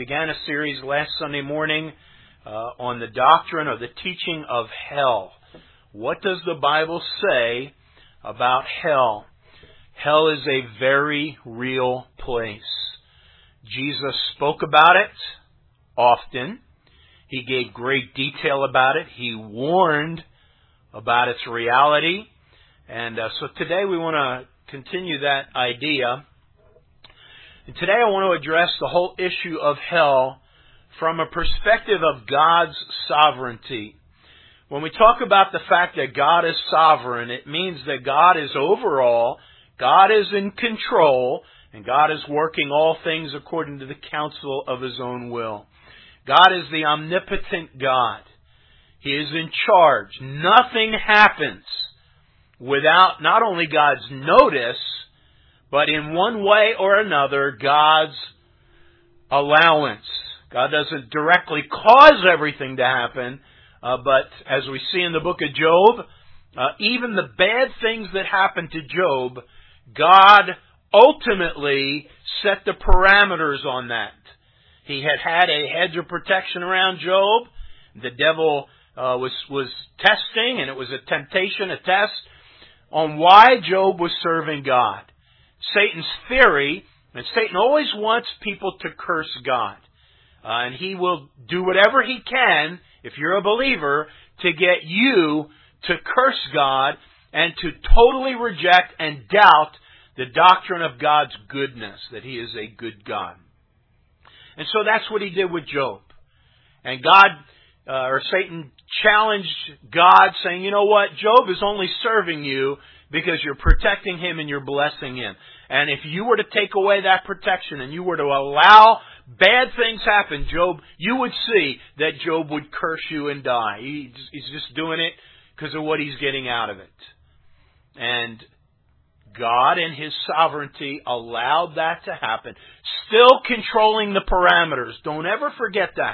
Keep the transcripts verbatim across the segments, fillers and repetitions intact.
began a series last Sunday morning uh, on the doctrine or the teaching of hell. What does the Bible say about hell? Hell is a very real place. Jesus spoke about it often. He gave great detail about it. He warned about its reality. And uh, so today we want to continue that idea. And today I want to address the whole issue of hell from a perspective of God's sovereignty. When we talk about the fact that God is sovereign, it means that God is overall, God is in control, and God is working all things according to the counsel of His own will. God is the omnipotent God. He is in charge. Nothing happens without not only God's notice, but in one way or another, God's allowance. God doesn't directly cause everything to happen, uh, but as we see in the book of Job, uh, even the bad things that happened to Job, God ultimately set the parameters on that. He had had a hedge of protection around Job. The devil uh, was was testing, and it was a temptation, a test, on why Job was serving God. Satan's theory, and Satan always wants people to curse God. Uh, and he will do whatever he can, if you're a believer, to get you to curse God and to totally reject and doubt the doctrine of God's goodness, that He is a good God. And so that's what he did with Job. And God, uh, or Satan challenged God, saying, you know what, Job is only serving you because you're protecting him and you're blessing him. And if you were to take away that protection and you were to allow bad things happen, Job, you would see that Job would curse you and die. He, he's just doing it because of what he's getting out of it. And God in His sovereignty allowed that to happen, still controlling the parameters. Don't ever forget that.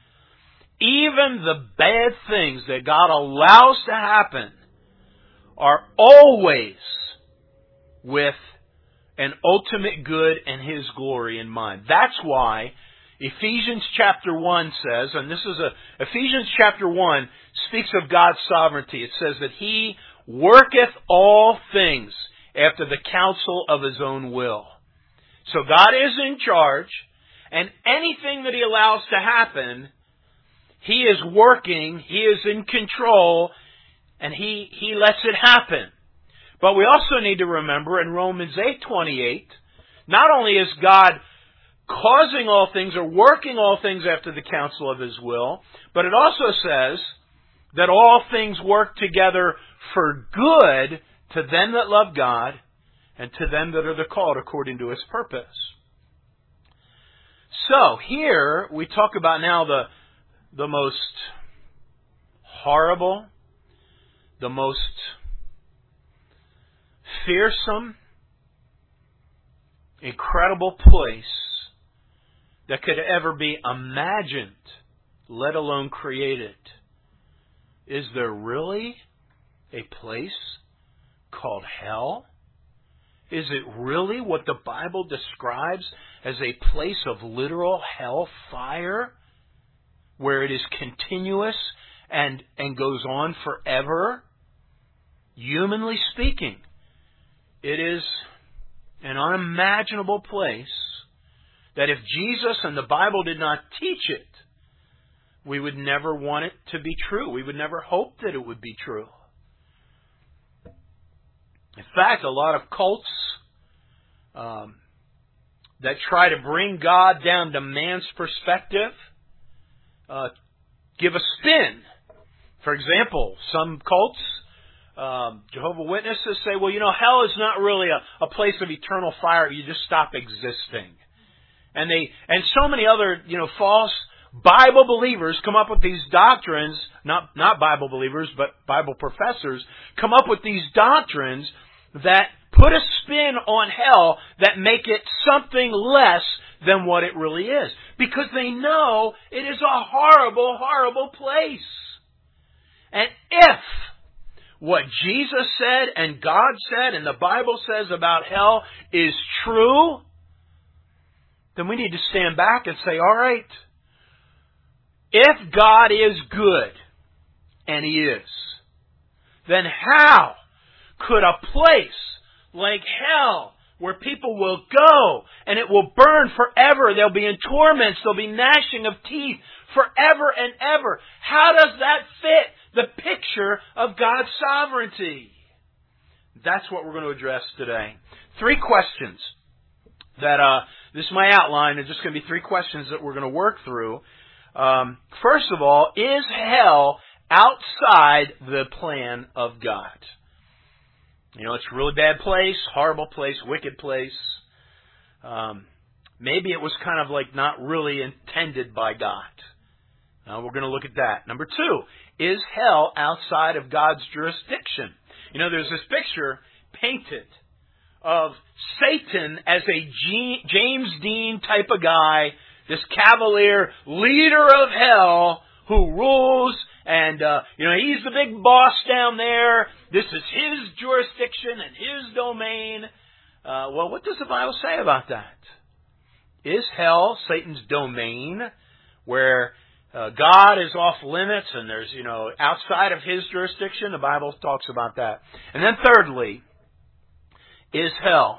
Even the bad things that God allows to happen are always with an ultimate good and His glory in mind. That's why Ephesians chapter one says, and this is a, Ephesians chapter one speaks of God's sovereignty. It says that He worketh all things after the counsel of His own will. So God is in charge, and anything that He allows to happen, He is working, He is in control, and He, He lets it happen. But we also need to remember in Romans eight twenty-eight, not only is God causing all things or working all things after the counsel of His will, but it also says that all things work together for good to them that love God and to them that are the called according to His purpose. So here we talk about now the, the most horrible, the most fearsome, incredible place that could ever be imagined, let alone created. Is there really a place called hell? Is it really what the Bible describes as a place of literal hell fire, where it is continuous and, and goes on forever? Humanly speaking, it is an unimaginable place that if Jesus and the Bible did not teach it, we would never want it to be true. We would never hope that it would be true. In fact, a lot of cults um, that try to bring God down to man's perspective uh, give a spin. For example, some cults, um, Jehovah's Witnesses say, well, you know, hell is not really a, a place of eternal fire. You just stop existing. And they and so many other, you know, false Bible believers come up with these doctrines, not not Bible believers, but Bible professors, come up with these doctrines that put a spin on hell that make it something less than what it really is. Because they know it is a horrible, horrible place. And if what Jesus said and God said and the Bible says about hell is true, then we need to stand back and say, all right, if God is good, and He is, then how could a place like hell, where people will go and it will burn forever, they'll be in torments, there'll be gnashing of teeth forever and ever, how does that fit the picture of God's sovereignty? That's what we're going to address today. Three questions that, uh, this is my outline. It's just going to be three questions that we're going to work through. Um, first of all, is hell outside the plan of God? You know, it's a really bad place, horrible place, wicked place. Um, maybe it was kind of like not really intended by God. Now, we're going to look at that. Number two, is hell outside of God's jurisdiction? You know, there's this picture painted of Satan as a G- James Dean type of guy, this cavalier leader of hell who rules, and, uh, you know, he's the big boss down there. This is his jurisdiction and his domain. Uh, well, what does the Bible say about that? Is hell Satan's domain, where uh, God is off limits and there's, you know, outside of His jurisdiction? The Bible talks about that. And then thirdly, is hell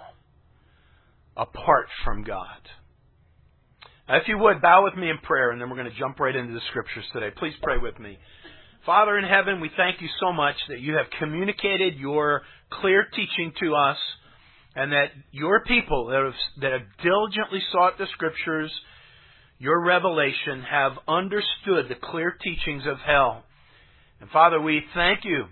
apart from God? Now, if you would, bow with me in prayer, and then we're going to jump right into the Scriptures today. Please pray with me. Father in heaven, we thank You so much that You have communicated Your clear teaching to us, and that Your people that have, that have diligently sought the Scriptures, Your revelation, have understood the clear teachings of hell. And Father, we thank You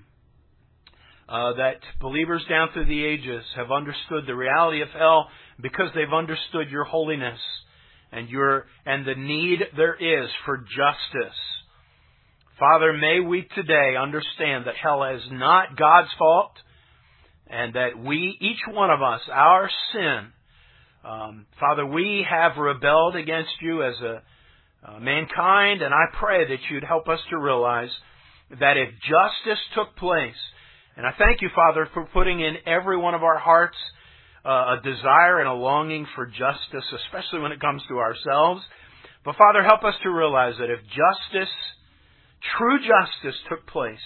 uh, that believers down through the ages have understood the reality of hell because they've understood Your holiness and your and the need there is for justice. Father, may we today understand that hell is not God's fault, and that we, each one of us, our sin, um, Father, we have rebelled against You as a uh, mankind, and I pray that You'd help us to realize that if justice took place, and I thank You, Father, for putting in every one of our hearts Uh, a desire and a longing for justice, especially when it comes to ourselves. But Father, help us to realize that if justice, true justice took place,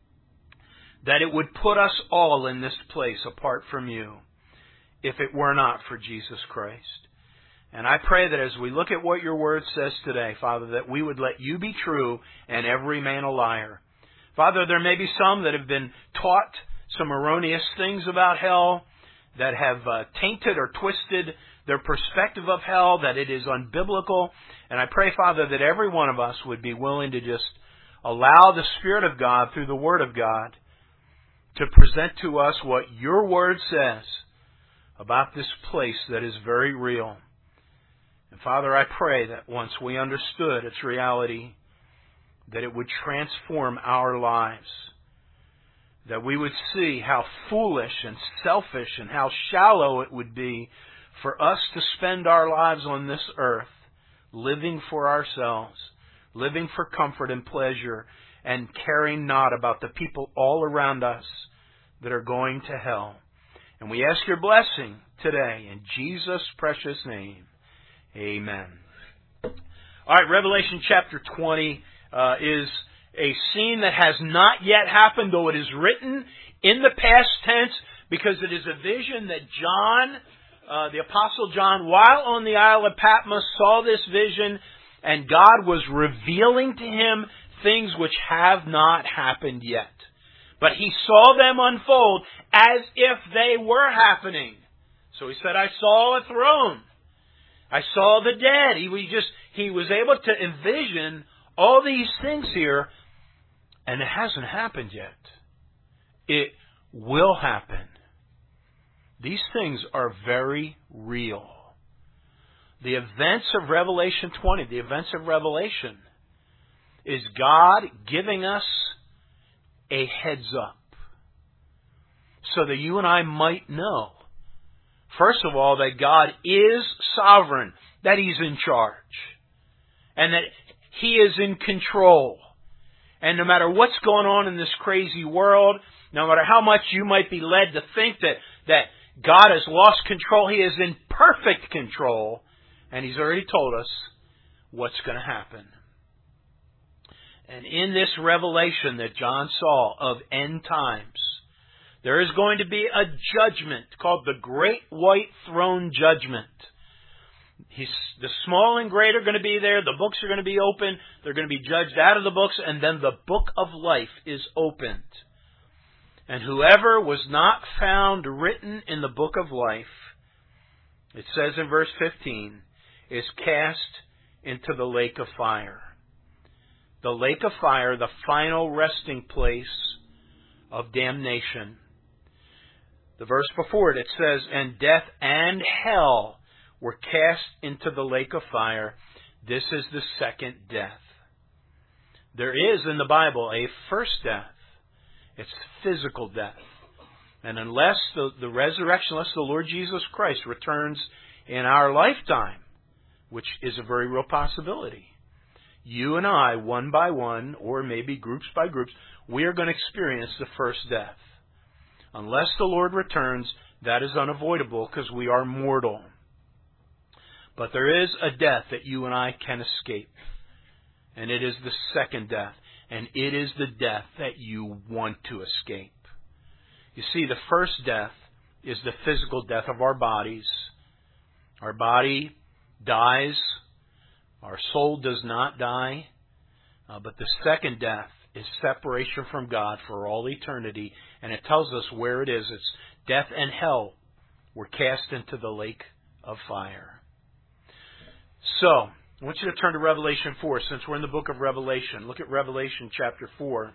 that it would put us all in this place apart from You, if it were not for Jesus Christ. And I pray that as we look at what Your Word says today, Father, that we would let You be true and every man a liar. Father, there may be some that have been taught some erroneous things about hell, that have uh, tainted or twisted their perspective of hell, that it is unbiblical. And I pray, Father, that every one of us would be willing to just allow the Spirit of God, through the Word of God, to present to us what Your Word says about this place that is very real. And Father, I pray that once we understood its reality, that it would transform our lives, that we would see how foolish and selfish and how shallow it would be for us to spend our lives on this earth living for ourselves, living for comfort and pleasure, and caring not about the people all around us that are going to hell. And we ask Your blessing today in Jesus' precious name. Amen. All right, Revelation chapter twenty uh, is a scene that has not yet happened, though it is written in the past tense, because it is a vision that John, uh, the Apostle John, while on the Isle of Patmos, saw this vision, and God was revealing to him things which have not happened yet. But he saw them unfold as if they were happening. So he said, I saw a throne. I saw the dead. He was just, he was able to envision all these things here. And it hasn't happened yet. It will happen. These things are very real. The events of Revelation twenty, the events of Revelation, is God giving us a heads up so that you and I might know, first of all, that God is sovereign, that He's in charge, and that He is in control. And no matter what's going on in this crazy world, no matter how much you might be led to think that, that God has lost control, He is in perfect control. And He's already told us what's going to happen. And in this revelation that John saw of end times, there is going to be a judgment called the Great White Throne Judgment. He's, the small and great are going to be there. The books are going to be open. They're going to be judged out of the books. And then the book of life is opened. And whoever was not found written in the book of life, it says in verse fifteen, is cast into the lake of fire. The lake of fire, the final resting place of damnation. The verse before it, it says, and death and hell were cast into the lake of fire. This is the second death. There is in the Bible a first death. It's physical death. And unless the, the resurrection, unless the Lord Jesus Christ returns in our lifetime, which is a very real possibility, you and I, one by one, or maybe groups by groups, we are going to experience the first death. Unless the Lord returns, that is unavoidable because we are mortal. But there is a death that you and I can escape. And it is the second death. And it is the death that you want to escape. You see, the first death is the physical death of our bodies. Our body dies. Our soul does not die. Uh, but the second death is separation from God for all eternity. And it tells us where it is. It's death and hell were cast into the lake of fire. So, I want you to turn to Revelation four, since we're in the book of Revelation. Look at Revelation chapter four.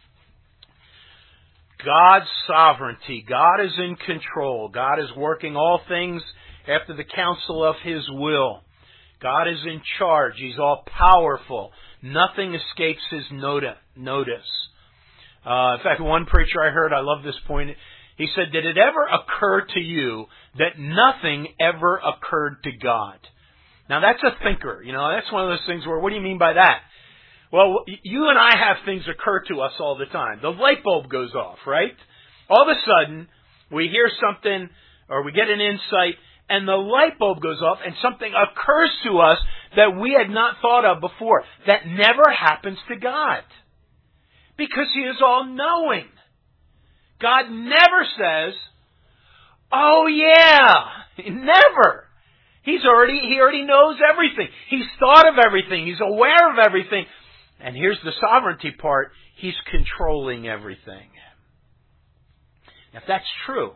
God's sovereignty. God is in control. God is working all things after the counsel of His will. God is in charge. He's all powerful. Nothing escapes His notice. Uh, in fact, one preacher I heard, I love this point, he said, did it ever occur to you that nothing ever occurred to God? Now, that's a thinker. You know, that's one of those things where, what do you mean by that? Well, you and I have things occur to us all the time. The light bulb goes off, right? All of a sudden, we hear something or we get an insight and the light bulb goes off and something occurs to us that we had not thought of before. That never happens to God because He is all-knowing. God never says, oh yeah, never. He's already, he already knows everything. He's thought of everything. He's aware of everything. And here's the sovereignty part. He's controlling everything. If that's true,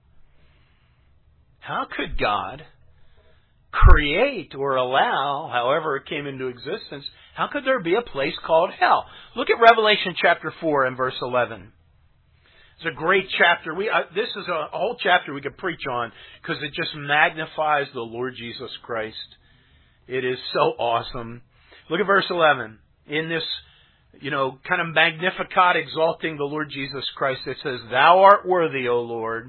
how could God create or allow, however it came into existence, how could there be a place called hell? Look at Revelation chapter four and verse eleven. It's a great chapter. We uh, this is a, a whole chapter we could preach on because it just magnifies the Lord Jesus Christ. It is so awesome. Look at verse eleven. In this, you know, kind of Magnificat exalting the Lord Jesus Christ, it says, "Thou art worthy, O Lord,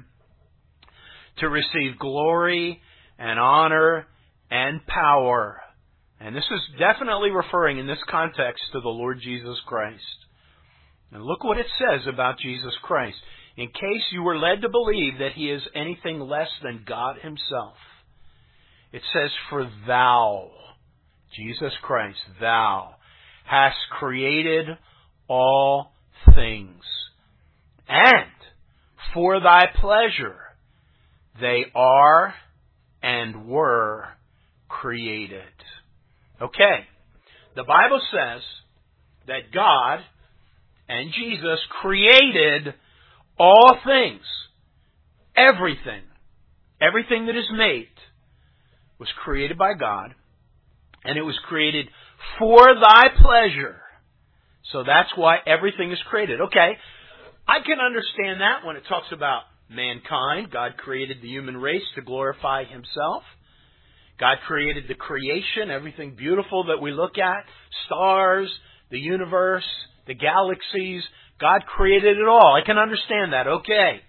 to receive glory and honor and power." And this is definitely referring in this context to the Lord Jesus Christ. And look what it says about Jesus Christ. In case you were led to believe that He is anything less than God Himself, it says, "For thou," Jesus Christ, "thou hast created all things, and for thy pleasure they are and were created." Okay, the Bible says that God and Jesus created all things. Everything. Everything that is made was created by God. And it was created for thy pleasure. So that's why everything is created. Okay, I can understand that when it talks about mankind. God created the human race to glorify Himself. God created the creation, everything beautiful that we look at. Stars, the universe, the galaxies. God created it all. I can understand that. Okay.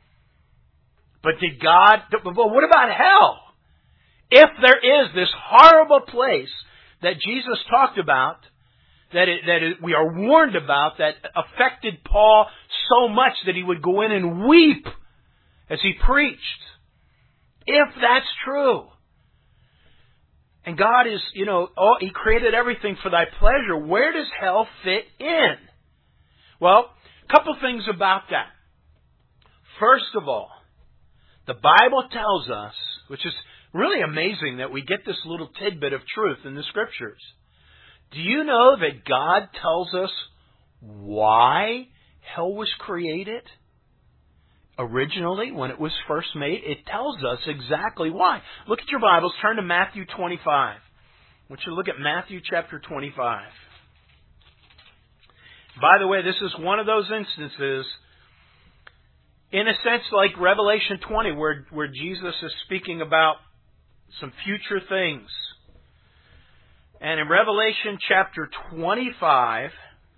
But did God... But what about hell? If there is this horrible place that Jesus talked about, that, it, that it, we are warned about, that affected Paul so much that he would go in and weep as he preached. If that's true, And God is, you know, all, He created everything for thy pleasure. Where does hell fit in? Well, a couple things about that. First of all, the Bible tells us, which is really amazing that we get this little tidbit of truth in the Scriptures. Do you know that God tells us why hell was created? Originally, when it was first made, it tells us exactly why. Look at your Bibles. Turn to Matthew twenty-five. I want you to look at Matthew chapter twenty-five. By the way, this is one of those instances, in a sense like Revelation twenty, where, where Jesus is speaking about some future things. And in Revelation chapter twenty-five,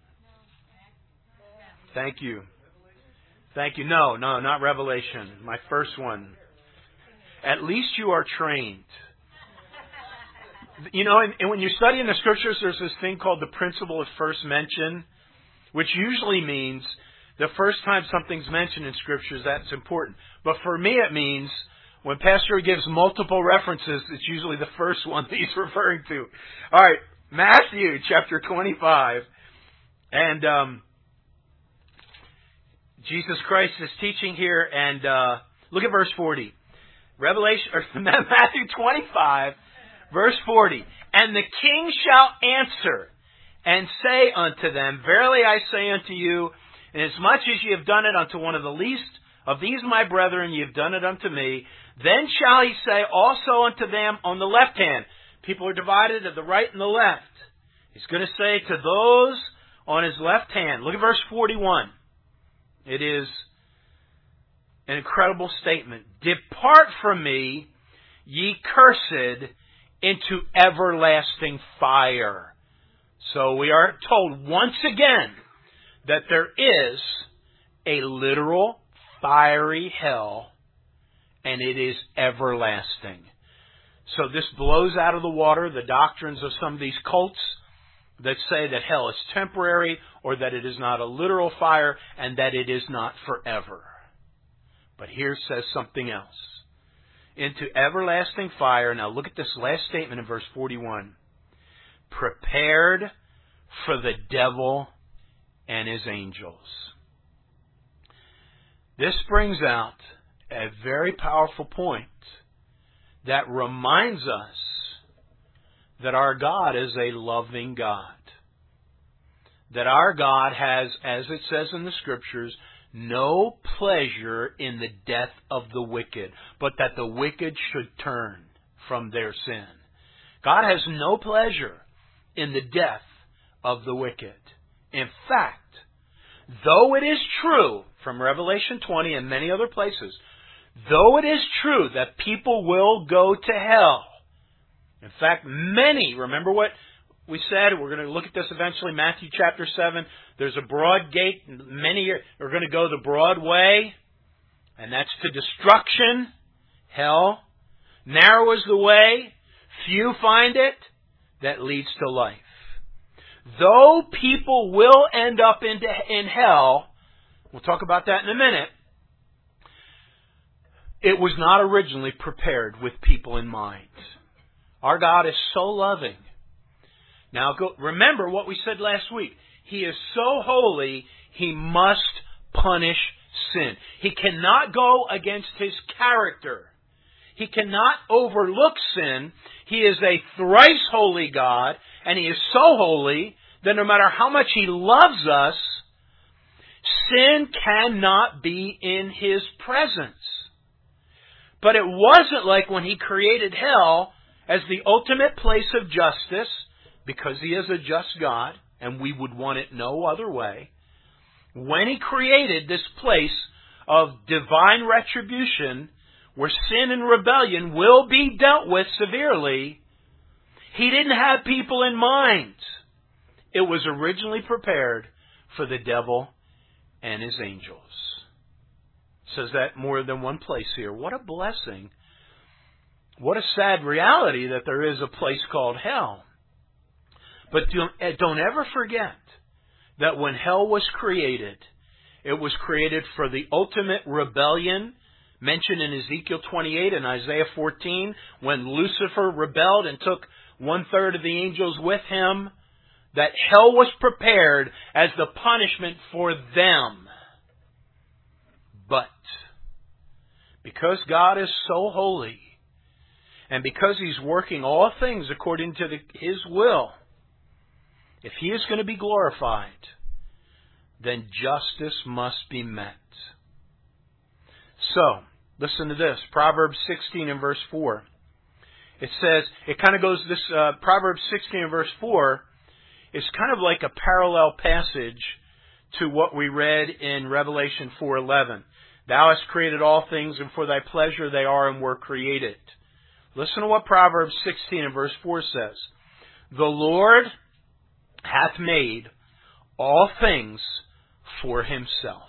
thank you. Thank you. No, no, not Revelation. My first one. At least you are trained. You know, and, and when you study in the Scriptures, there's this thing called the principle of first mention, which usually means the first time something's mentioned in Scriptures, that's important. But for me, it means when Pastor gives multiple references, it's usually the first one that he's referring to. All right, Matthew chapter twenty-five. And um, Jesus Christ is teaching here, and uh, look at verse forty. Revelation, or Matthew twenty-five, verse forty. And the king shall answer and say unto them, Verily I say unto you, inasmuch as ye have done it unto one of the least of these my brethren, ye have done it unto me. Then shall he say also unto them on the left hand. People are divided to the right and the left. He's going to say to those on his left hand. Look at verse forty-one. It is an incredible statement. Depart from me, ye cursed, into everlasting fire. So we are told once again that there is a literal fiery hell, and it is everlasting. So this blows out of the water the doctrines of some of these cults that say that hell is temporary, or that it is not a literal fire, and that it is not forever. But here says something else. Into everlasting fire. Now look at this last statement in verse forty-one. Prepared for the devil and his angels. This brings out a very powerful point that reminds us that our God is a loving God. That our God has, as it says in the Scriptures, no pleasure in the death of the wicked, but that the wicked should turn from their sin. God has no pleasure in the death of the wicked. In fact, though it is true, from Revelation twenty and many other places, though it is true that people will go to hell, in fact, many, remember what we said, we're going to look at this eventually, Matthew chapter seven, there's a broad gate, many are going to go the broad way, and that's to destruction, hell. Narrow is the way, few find it, that leads to life. Though people will end up into, in hell, we'll talk about that in a minute, it was not originally prepared with people in mind. Our God is so loving. Now, go, remember what we said last week. He is so holy, He must punish sin. He cannot go against His character. He cannot overlook sin. He is a thrice holy God, and He is so holy that no matter how much He loves us, sin cannot be in His presence. But it wasn't like when He created hell as the ultimate place of justice, because He is a just God, and we would want it no other way. When He created this place of divine retribution, where sin and rebellion will be dealt with severely, He didn't have people in mind. It was originally prepared for the devil and his angels. It says that more than one place here. What a blessing. What a sad reality that there is a place called hell. But don't, don't ever forget that when hell was created, it was created for the ultimate rebellion mentioned in Ezekiel twenty-eight and Isaiah fourteen, when Lucifer rebelled and took one-third of the angels with him, that hell was prepared as the punishment for them. But because God is so holy, and because He's working all things according to the, His will, if He is going to be glorified, then justice must be met. So, listen to this. Proverbs sixteen and verse four. It says, it kind of goes this, uh, Proverbs sixteen and verse four is kind of like a parallel passage to what we read in Revelation four eleven. Thou hast created all things, and for Thy pleasure they are and were created. Listen to what Proverbs sixteen and verse four says. The Lord hath made all things for Himself.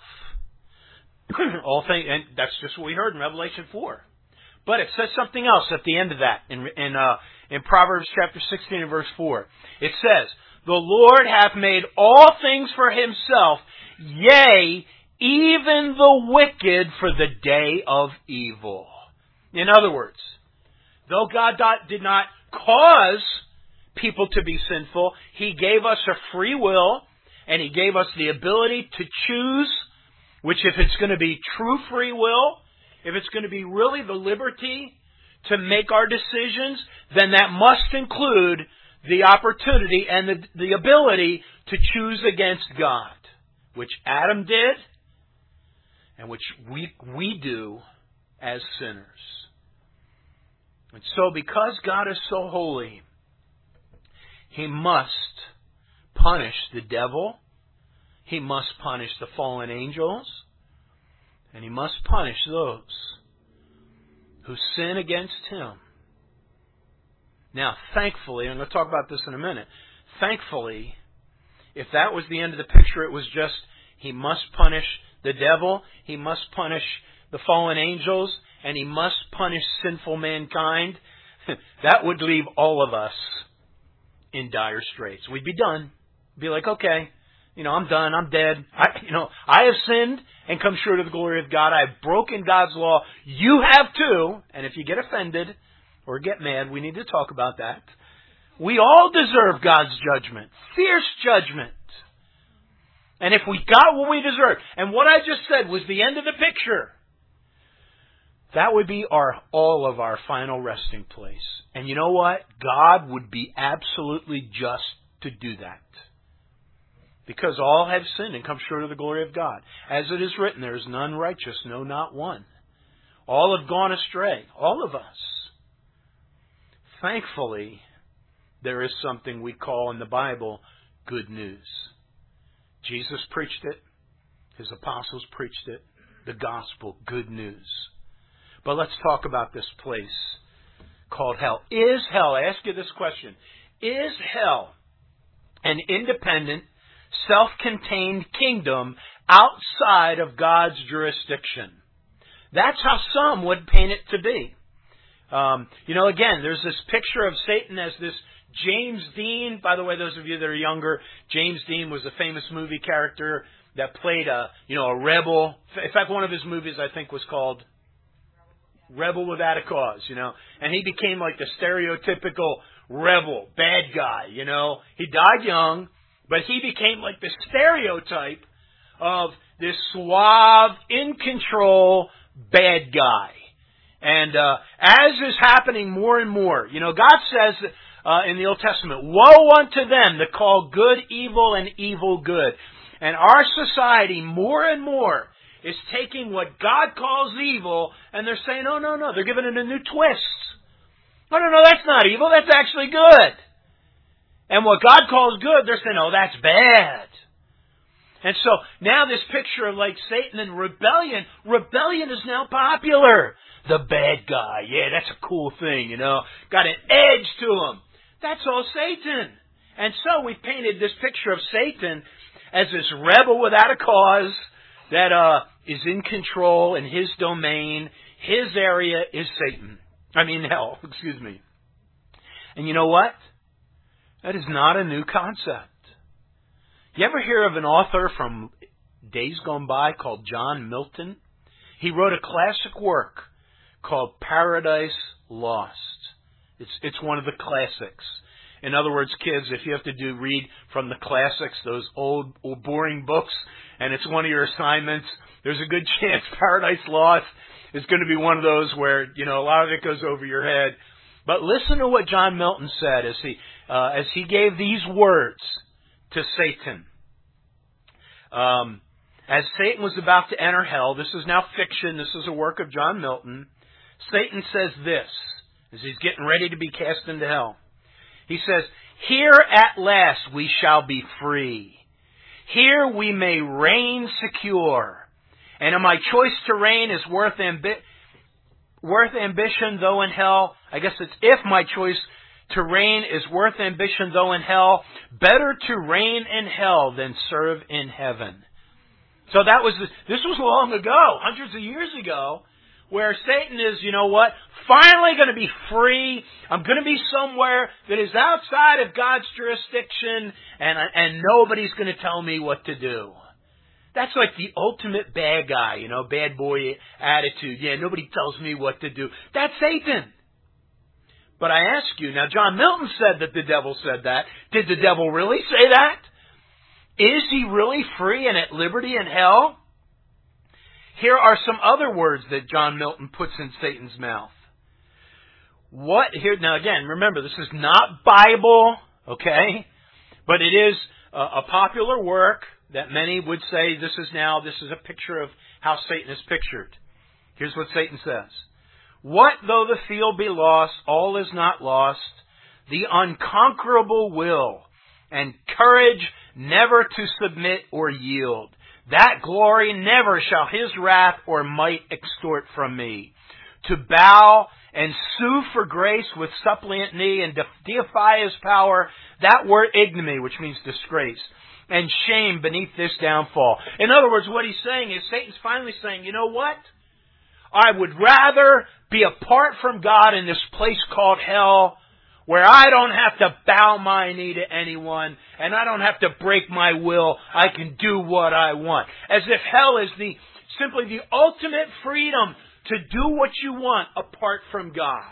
all things, and that's just what we heard in Revelation four. But it says something else at the end of that in in, uh, in Proverbs chapter sixteen and verse four. It says, the Lord hath made all things for Himself, yea, even the wicked for the day of evil. In other words, though God did not cause people to be sinful, He gave us a free will, and He gave us the ability to choose, which if it's going to be true free will, if it's going to be really the liberty to make our decisions, then that must include the opportunity and the, the ability to choose against God, which Adam did and which we, we do as sinners. And so because God is so holy, He must punish the devil, He must punish the fallen angels, and He must punish those who sin against Him. Now, thankfully, and I'm going to talk about this in a minute, thankfully, if that was the end of the picture, it was just He must punish the devil, He must punish the fallen angels, and He must punish sinful mankind, that would leave all of us in dire straits. We'd be done. Be like, okay, you know, I'm done. I'm dead. I, you know, I have sinned and come short of the glory of God. I have broken God's law. You have too. And if you get offended or get mad, we need to talk about that. We all deserve God's judgment. Fierce judgment. And if we got what we deserve, and what I just said was the end of the picture, that would be our all of our final resting place. And you know what? God would be absolutely just to do that. Because all have sinned and come short of the glory of God. As it is written, there is none righteous, no, not one. All have gone astray. All of us. Thankfully, there is something we call in the Bible good news. Jesus preached it. His apostles preached it. The gospel, good news. But let's talk about this place called hell. Is hell, I ask you this question, is hell an independent, self-contained kingdom outside of God's jurisdiction? That's how some would paint it to be. Um, you know, again, there's this picture of Satan as this James Dean. By the way, those of you that are younger, James Dean was a famous movie character that played a, you know, a rebel. In fact, one of his movies I think was called Rebel Without a Cause, you know. And he became like the stereotypical rebel, bad guy, you know. He died young, but he became like the stereotype of this suave, in control, bad guy. And uh, as is happening more and more, you know, God says uh, in the Old Testament, woe unto them that call good evil and evil good. And our society more and more is taking what God calls evil and they're saying, oh, no, no, they're giving it a new twist. No, no, no, that's not evil, that's actually good. And what God calls good, they're saying, oh, that's bad. And so now this picture of like Satan and rebellion, rebellion is now popular. The bad guy, yeah, that's a cool thing, you know. Got an edge to him. That's all Satan. And so we painted this picture of Satan as this rebel without a cause that uh, is in control in his domain. His area is Satan. I mean hell, excuse me. And you know what? That is not a new concept. You ever hear of an author from days gone by called John Milton? He wrote a classic work called Paradise Lost. It's it's one of the classics. In other words, kids, if you have to do read from the classics, those old, old boring books, and it's one of your assignments, there's a good chance Paradise Lost is going to be one of those where, you know, a lot of it goes over your head. But listen to what John Milton said as he uh, as he gave these words to Satan. Um, as Satan was about to enter hell, this is now fiction, this is a work of John Milton. Satan says this, as he's getting ready to be cast into hell. He says, "Here at last we shall be free. Here we may reign secure. And in my choice to reign is worth ambi- worth ambition, though in hell." I guess it's if my choice to reign is worth ambition, though in hell, better to reign in hell than serve in heaven. So that was, this was long ago, hundreds of years ago, where Satan is, you know what, finally going to be free. I'm going to be somewhere that is outside of God's jurisdiction, and and nobody's going to tell me what to do. That's like the ultimate bad guy, you know, bad boy attitude. Yeah, nobody tells me what to do. That's Satan. But I ask you, now John Milton said that the devil said that. Did the devil really say that? Is he really free and at liberty in hell? Here are some other words that John Milton puts in Satan's mouth. What here now again, remember this is not Bible, okay? But it is a, a popular work that many would say this is now this is a picture of how Satan is pictured. Here's what Satan says. "What though the field be lost, all is not lost. The unconquerable will and courage never to submit or yield. That glory never shall his wrath or might extort from me. To bow and sue for grace with suppliant knee and deify his power, that were ignominy," which means disgrace, "and shame beneath this downfall." In other words, what he's saying is Satan's finally saying, you know what? I would rather be apart from God in this place called hell, where I don't have to bow my knee to anyone, and I don't have to break my will. I can do what I want. As if hell is the simply the ultimate freedom to do what you want apart from God.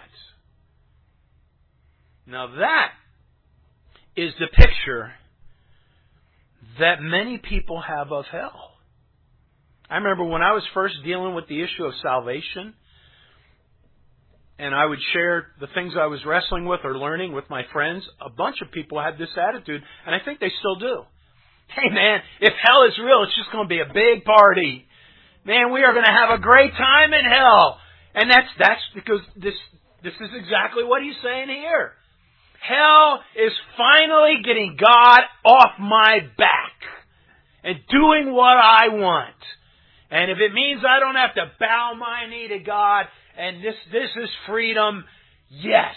Now that is the picture that many people have of hell. I remember when I was first dealing with the issue of salvation, and I would share the things I was wrestling with or learning with my friends, a bunch of people had this attitude, and I think they still do. Hey man, if hell is real, it's just going to be a big party. Man, we are going to have a great time in hell. And that's that's because this this is exactly what he's saying here. Hell is finally getting God off my back and doing what I want. And if it means I don't have to bow my knee to God, and this, this is freedom, yes.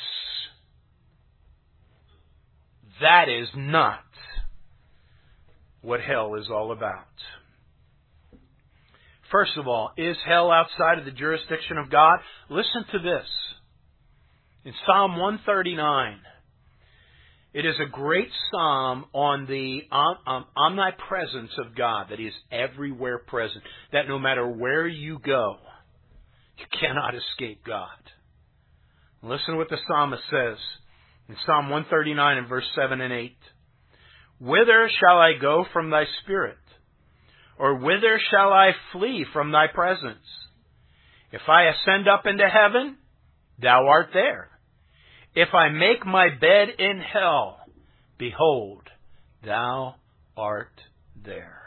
That is not what hell is all about. First of all, is hell outside of the jurisdiction of God? Listen to this. In Psalm one thirty-nine, it is a great psalm on the um, omnipresence of God, that He is everywhere present, that no matter where you go, you cannot escape God. Listen to what the psalmist says in Psalm one thirty-nine and verse seven and eight. "Whither shall I go from thy spirit? Or whither shall I flee from thy presence? If I ascend up into heaven, thou art there. If I make my bed in hell, behold, thou art there."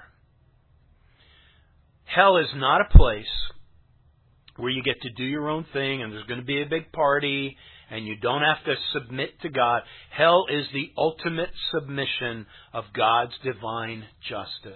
Hell is not a place where you get to do your own thing and there's going to be a big party and you don't have to submit to God. Hell is the ultimate submission of God's divine justice.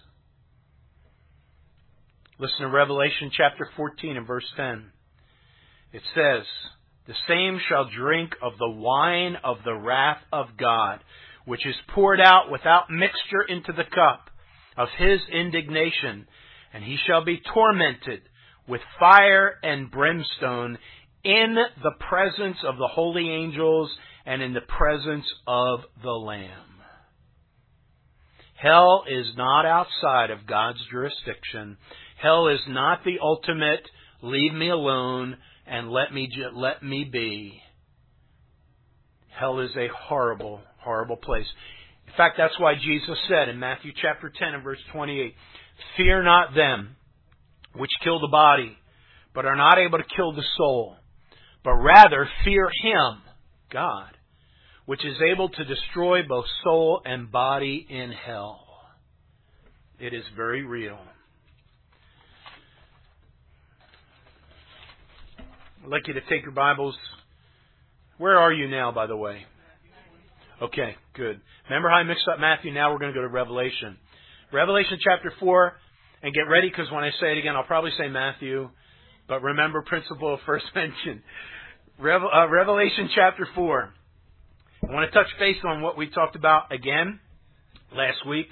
Listen to Revelation chapter fourteen and verse ten. It says, "The same shall drink of the wine of the wrath of God, which is poured out without mixture into the cup of his indignation, and he shall be tormented with fire and brimstone in the presence of the holy angels and in the presence of the Lamb." Hell is not outside of God's jurisdiction. Hell is not the ultimate, leave me alone and let me ju- let me be. Hell is a horrible, horrible place. In fact, that's why Jesus said in Matthew chapter ten and verse twenty-eight, fear not them which kill the body, but are not able to kill the soul, but rather fear Him, God, which is able to destroy both soul and body in hell. It is very real. I'd like you to take your Bibles. Where are you now, by the way? Okay, good. Remember how I mixed up Matthew? Now we're going to go to Revelation. Revelation chapter four. And get ready, because when I say it again, I'll probably say Matthew. But remember, principle of first mention. Revel, uh, Revelation chapter four. I want to touch base on what we talked about again last week.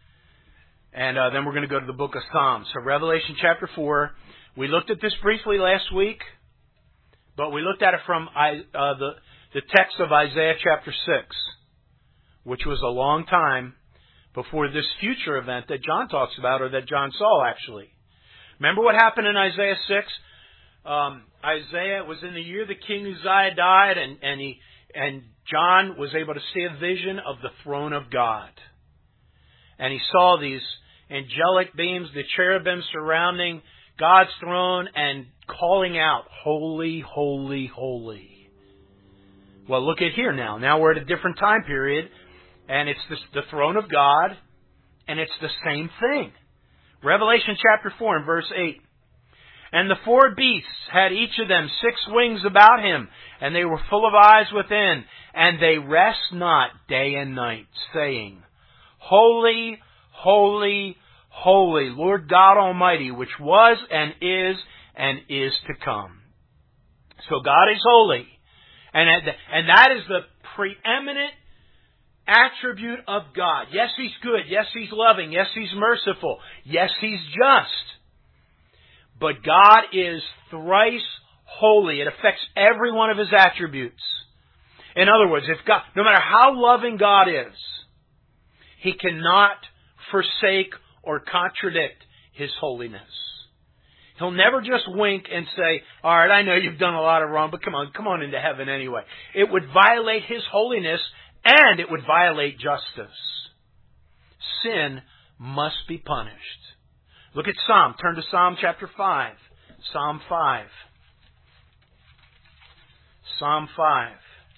And uh, then we're going to go to the book of Psalms. So Revelation chapter four. We looked at this briefly last week. But we looked at it from uh, the, the text of Isaiah chapter six. Which was a long time before this future event that John talks about, or that John saw actually. Remember what happened in Isaiah six? Um, Isaiah was in the year the king Uzziah died, and, and he and John was able to see a vision of the throne of God. And he saw these angelic beings, the cherubim surrounding God's throne and calling out, holy, holy, holy. Well, look at here now. Now we're at a different time period. And it's the, the throne of God, and it's the same thing. Revelation chapter four and verse eight. And the four beasts had each of them six wings about him, and they were full of eyes within, and they rest not day and night, saying, Holy, holy, holy, Lord God Almighty, which was and is and is to come. So God is holy. And, and that is the preeminent attribute of God. Yes, He's good. Yes, He's loving. Yes, He's merciful. Yes, He's just. But God is thrice holy. It affects every one of His attributes. In other words, if God, no matter how loving God is, He cannot forsake or contradict His holiness. He'll never just wink and say, all right, I know you've done a lot of wrong, but come on, come on into heaven anyway. It would violate His holiness, and it would violate justice. Sin must be punished. Look at Psalm. Turn to Psalm chapter five. Psalm five. Psalm five.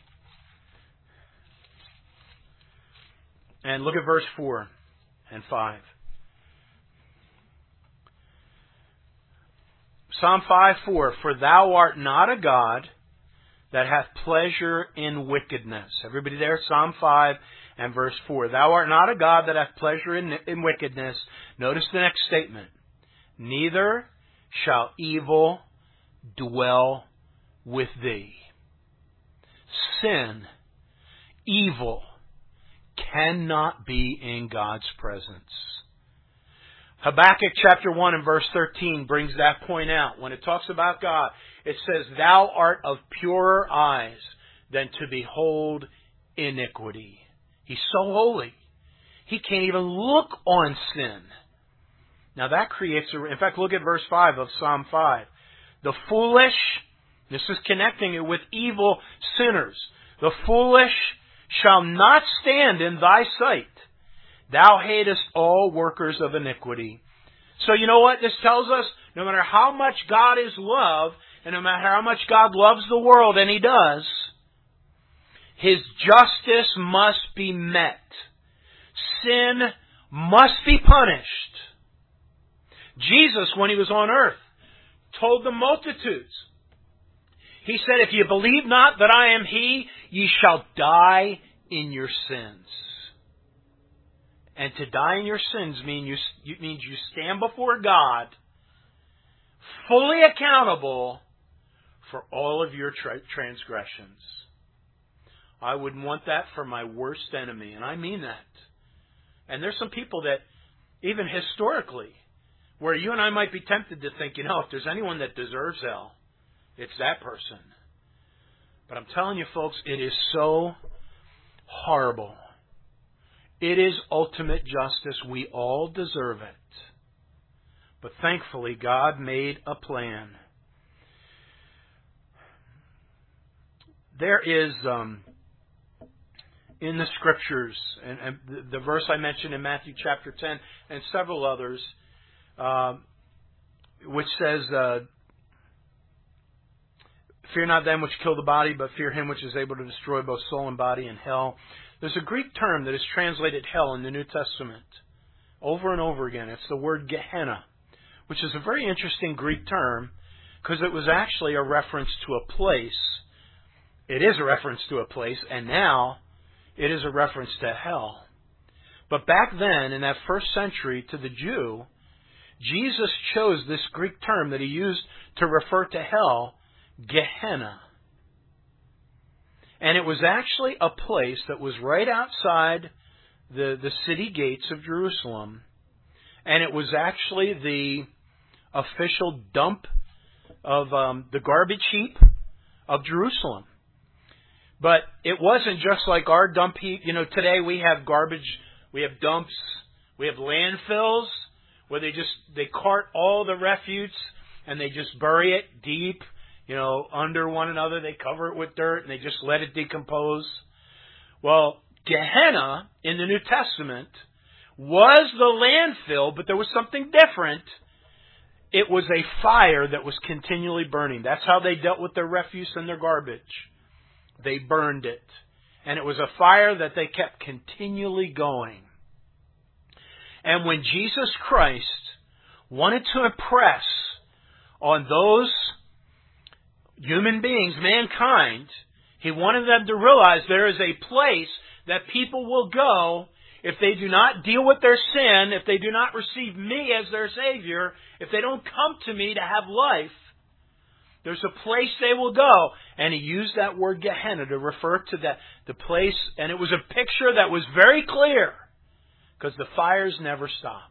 And look at verse four and five. Psalm five four. For thou art not a God that hath pleasure in wickedness. Everybody there? Psalm five and verse four. Thou art not a God that hath pleasure in, in wickedness. Notice the next statement. Neither shall evil dwell with thee. Sin, evil, cannot be in God's presence. Habakkuk chapter one and verse thirteen brings that point out. When it talks about God, it says, Thou art of purer eyes than to behold iniquity. He's so holy. He can't even look on sin. Now that creates a... In fact, look at verse five of Psalm five. The foolish, this is connecting it with evil sinners. The foolish shall not stand in thy sight. Thou hatest all workers of iniquity. So you know what this tells us? No matter how much God is love, and no matter how much God loves the world, and He does, His justice must be met. Sin must be punished. Jesus, when He was on earth, told the multitudes, He said, If you believe not that I am He, ye shall die in your sins. And to die in your sins mean you, means you stand before God fully accountable for all of your tra- transgressions. I wouldn't want that for my worst enemy, and I mean that. And there's some people that, even historically, where you and I might be tempted to think, you know, if there's anyone that deserves hell, it's that person. But I'm telling you, folks, it is so horrible. It is ultimate justice. We all deserve it. But thankfully, God made a plan. There is, um, in the Scriptures, and, and the, the verse I mentioned in Matthew chapter ten, and several others, uh, which says, uh, fear not them which kill the body, but fear him which is able to destroy both soul and body in hell. There's a Greek term that is translated hell in the New Testament over and over again. It's the word Gehenna, which is a very interesting Greek term because it was actually a reference to a place. It is a reference to a place, and now it is a reference to hell. But back then, in that first century, to the Jew, Jesus chose this Greek term that he used to refer to hell, Gehenna. And it was actually a place that was right outside the, the city gates of Jerusalem. And it was actually the official dump of um, the garbage heap of Jerusalem. But it wasn't just like our dump heap. You know, today we have garbage, we have dumps, we have landfills where they just, they cart all the refuse and they just bury it deep. You know, under one another, they cover it with dirt, and they just let it decompose. Well, Gehenna, in the New Testament, was the landfill, but there was something different. It was a fire that was continually burning. That's how they dealt with their refuse and their garbage. They burned it. And it was a fire that they kept continually going. And when Jesus Christ wanted to impress on those human beings, mankind, he wanted them to realize there is a place that people will go if they do not deal with their sin, if they do not receive me as their Savior, if they don't come to me to have life. There's a place they will go. And he used that word Gehenna to refer to that, the place, and it was a picture that was very clear because the fires never stopped.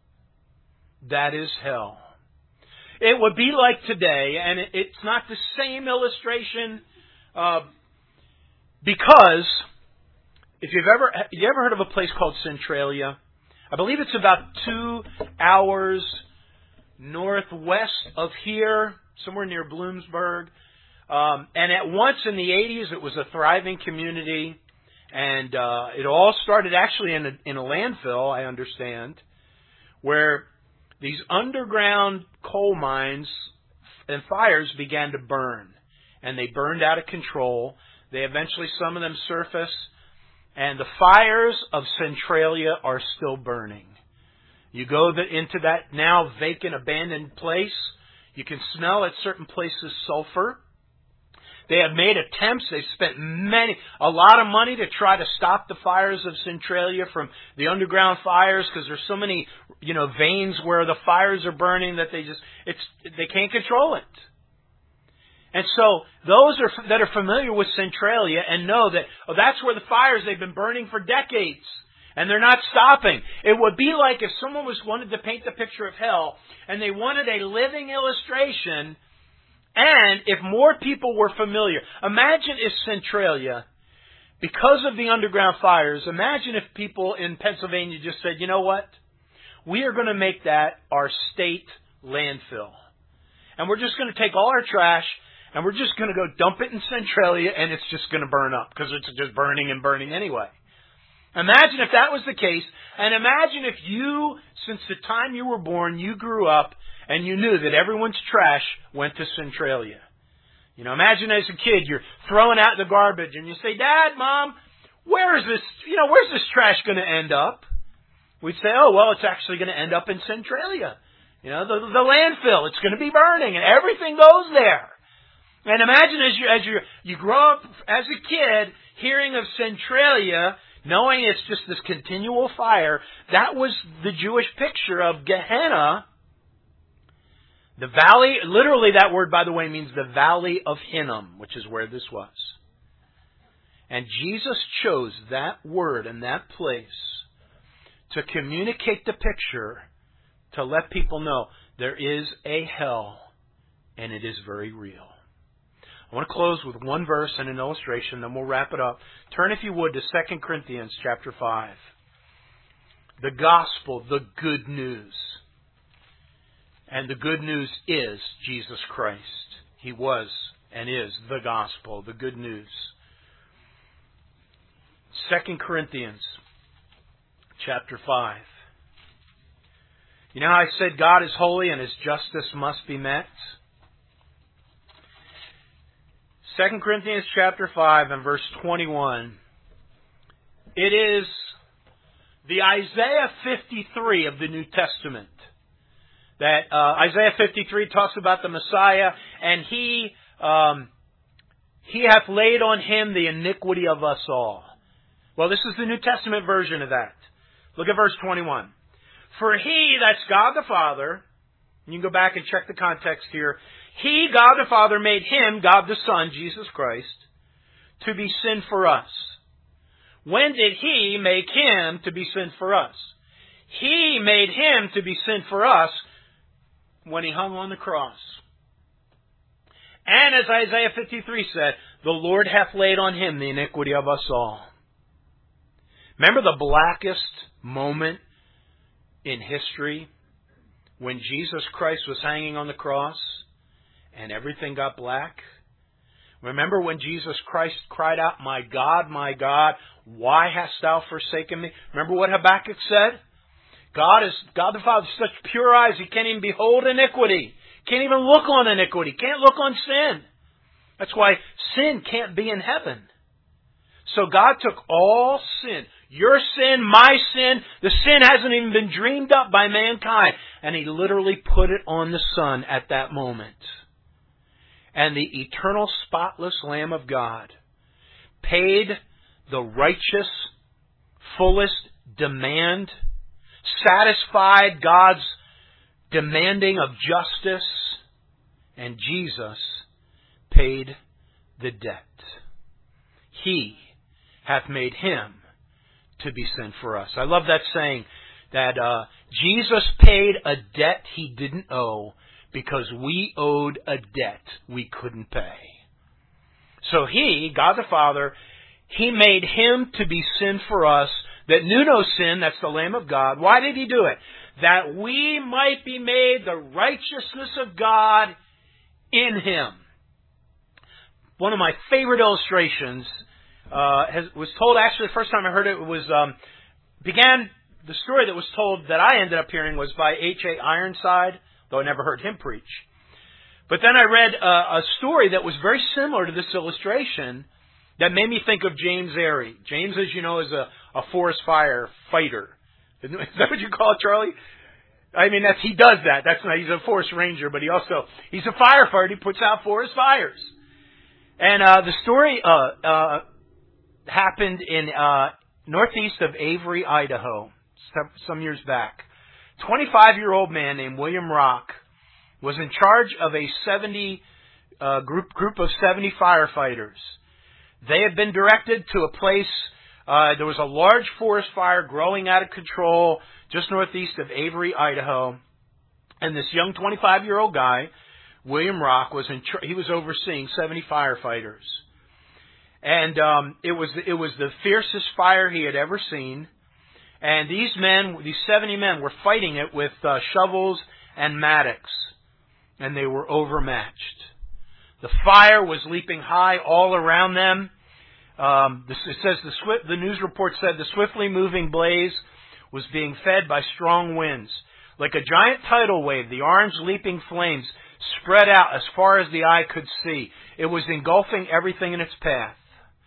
That is hell. It would be like today, and it's not the same illustration uh, because if you've ever you ever heard of a place called Centralia? I believe it's about two hours northwest of here, somewhere near Bloomsburg. Um, and at once in the eighties, it was a thriving community, and uh, it all started actually in a, in a landfill, I understand, where these underground coal mines and fires began to burn. And they burned out of control. They eventually, some of them surfaced. And the fires of Centralia are still burning. You go the, into that now vacant, abandoned place. You can smell at certain places sulfur. They have made attempts. They've spent many, a lot of money to try to stop the fires of Centralia from the underground fires because there's so many, you know, veins where the fires are burning that they just, it's, they can't control it. And so those are, that are familiar with Centralia and know that, oh, that's where the fires, they've been burning for decades. And they're not stopping. It would be like if someone was wanted to paint the picture of hell and they wanted a living illustration. And if more people were familiar, imagine if Centralia, because of the underground fires, imagine if people in Pennsylvania just said, you know what? We are going to make that our state landfill. And we're just going to take all our trash and we're just going to go dump it in Centralia and it's just going to burn up because it's just burning and burning anyway. Imagine if that was the case, and imagine if you, since the time you were born, you grew up and you knew that everyone's trash went to Centralia. You know, imagine as a kid, you're throwing out the garbage and you say, Dad, Mom, where is this, you know, where's this trash going to end up? We'd say, oh, well, it's actually going to end up in Centralia. You know, the, the landfill, it's going to be burning and everything goes there. And imagine as you, as you, you grow up as a kid hearing of Centralia, knowing it's just this continual fire. That was the Jewish picture of Gehenna. The valley, literally that word, by the way, means the valley of Hinnom, which is where this was. And Jesus chose that word and that place to communicate the picture, to let people know there is a hell, and it is very real. I want to close with one verse and an illustration, then we'll wrap it up. Turn, if you would, to Second Corinthians chapter five. The gospel, the good news. And the good news is Jesus Christ. He was and is the gospel, the good news. Second Corinthians chapter five. You know how I said God is holy and His justice must be met? Second Corinthians chapter five and verse twenty-one. It is the Isaiah fifty-three of the New Testament. That uh, Isaiah fifty-three talks about the Messiah, and He um, He hath laid on Him the iniquity of us all. Well, this is the New Testament version of that. Look at verse twenty-one. For He, that's God the Father, you can go back and check the context here. He, God the Father, made Him, God the Son, Jesus Christ, to be sin for us. When did He make Him to be sin for us? He made Him to be sin for us when He hung on the cross. And as Isaiah fifty-three said, the Lord hath laid on Him the iniquity of us all. Remember the blackest moment in history when Jesus Christ was hanging on the cross and everything got black? Remember when Jesus Christ cried out, My God, my God, why hast thou forsaken me? Remember what Habakkuk said? God is God the Father, such pure eyes, He can't even behold iniquity. Can't even look on iniquity. Can't look on sin. That's why sin can't be in heaven. So God took all sin, your sin, my sin, the sin hasn't even been dreamed up by mankind, and He literally put it on the Son at that moment. And the eternal, spotless Lamb of God paid the righteous, fullest demand, satisfied God's demanding of justice, and Jesus paid the debt. He hath made Him to be sin for us. I love that saying that uh, Jesus paid a debt He didn't owe because we owed a debt we couldn't pay. So He, God the Father, He made Him to be sin for us that knew no sin. That's the Lamb of God. Why did He do it? That we might be made the righteousness of God in Him. One of my favorite illustrations uh, has, was told, actually the first time I heard it, it was um, began, the story that was told that I ended up hearing was by H A Ironside, though I never heard him preach. But then I read uh, a story that was very similar to this illustration that made me think of James Airy. James, as you know, is a, a forest fire fighter. Is that what you call it, Charlie? I mean, that's, he does that. That's not, he's a forest ranger, but he also, he's a firefighter. He puts out forest fires. And uh, the story uh, uh, happened in uh, northeast of Avery, Idaho, some, some years back. twenty-five-year-old man named William Rock was in charge of a seventy uh, group group of seventy firefighters. They had been directed to a place. Uh, there was a large forest fire growing out of control just northeast of Avery, Idaho, and this young twenty-five-year-old guy, William Rock, was in. He was overseeing seventy firefighters, and um, it was it was the fiercest fire he had ever seen. And these men, these seventy men, were fighting it with uh, shovels and mattocks, and they were overmatched. The fire was leaping high all around them. Um, this, it says the swift. The news report said the swiftly moving blaze was being fed by strong winds, like a giant tidal wave. The orange leaping flames spread out as far as the eye could see. It was engulfing everything in its path.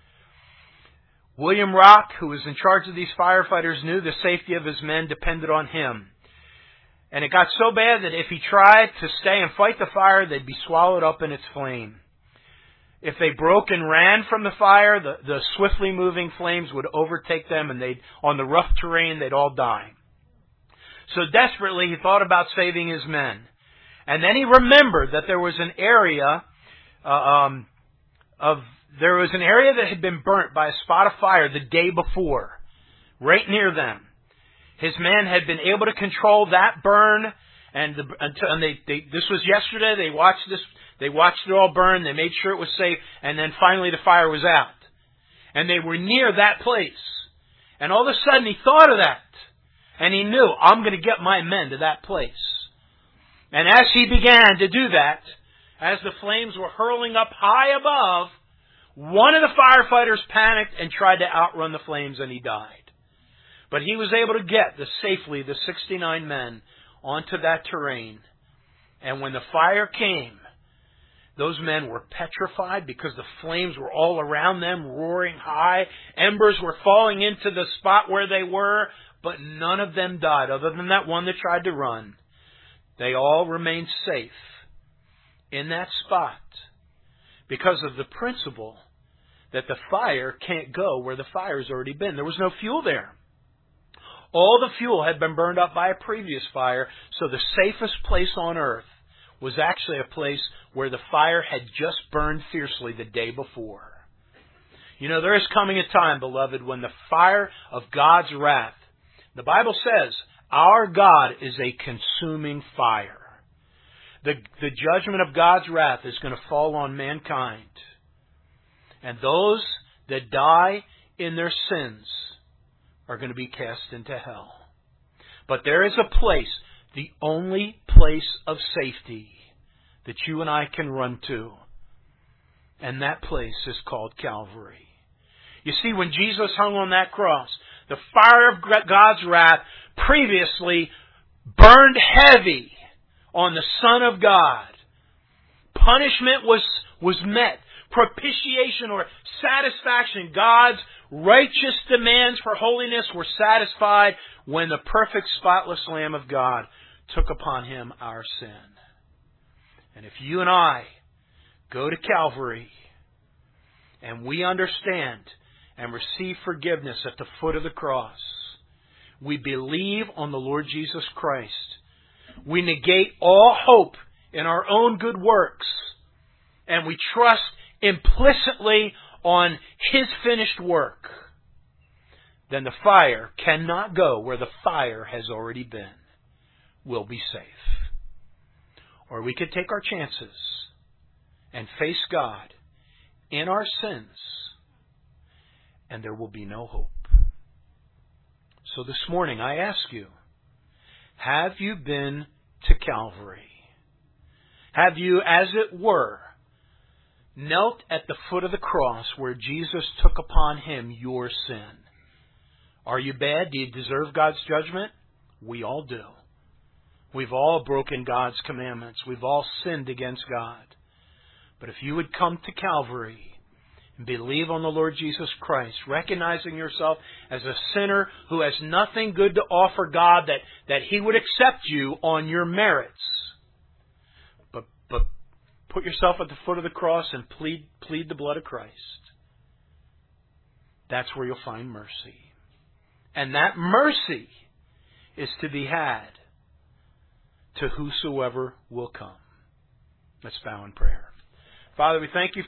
William Rock, who was in charge of these firefighters, knew the safety of his men depended on him. And it got so bad that if he tried to stay and fight the fire, they'd be swallowed up in its flame. If they broke and ran from the fire, the, the swiftly moving flames would overtake them, and they'd, on the rough terrain, they'd all die. So desperately, he thought about saving his men. And then he remembered that there was an area uh, um, of there was an area that had been burnt by a spot of fire the day before, right near them. His men had been able to control that burn, and, the, and they, they, this was yesterday. They watched this. They watched it all burn. They made sure it was safe, and then finally the fire was out. And they were near that place. And all of a sudden he thought of that, and he knew, I'm going to get my men to that place. And as he began to do that, as the flames were hurling up high above, one of the firefighters panicked and tried to outrun the flames, and he died. But he was able to get the, safely the sixty-nine men onto that terrain. And when the fire came, those men were petrified because the flames were all around them, roaring high. Embers were falling into the spot where they were, but none of them died, other than that one that tried to run. They all remained safe in that spot because of the principle that the fire can't go where the fire's already been. There was no fuel there. All the fuel had been burned up by a previous fire, so the safest place on earth was actually a place where the fire had just burned fiercely the day before. You know, there is coming a time, beloved, when the fire of God's wrath, the Bible says, our God is a consuming fire. The, the judgment of God's wrath is going to fall on mankind. And those that die in their sins are going to be cast into hell. But there is a place, the only place of safety that you and I can run to. And that place is called Calvary. You see, when Jesus hung on that cross, the fire of God's wrath previously burned heavy on the Son of God. Punishment was, was met. Propitiation or satisfaction, God's righteous demands for holiness were satisfied when the perfect, spotless Lamb of God took upon Him our sin. And if you and I go to Calvary and we understand and receive forgiveness at the foot of the cross, we believe on the Lord Jesus Christ, we negate all hope in our own good works, and we trust implicitly on His finished work, then the fire cannot go where the fire has already been. We'll be safe. Or we could take our chances and face God in our sins, and there will be no hope. So this morning I ask you, have you been to Calvary? Have you, as it were, knelt at the foot of the cross where Jesus took upon Him your sin? Are you bad? Do you deserve God's judgment? We all do. We've all broken God's commandments. We've all sinned against God. But if you would come to Calvary and believe on the Lord Jesus Christ, recognizing yourself as a sinner who has nothing good to offer God, that, that He would accept you on your merits, but but put yourself at the foot of the cross and plead, plead the blood of Christ. That's where you'll find mercy. And that mercy is to be had to whosoever will come. Let's bow in prayer. Father, we thank you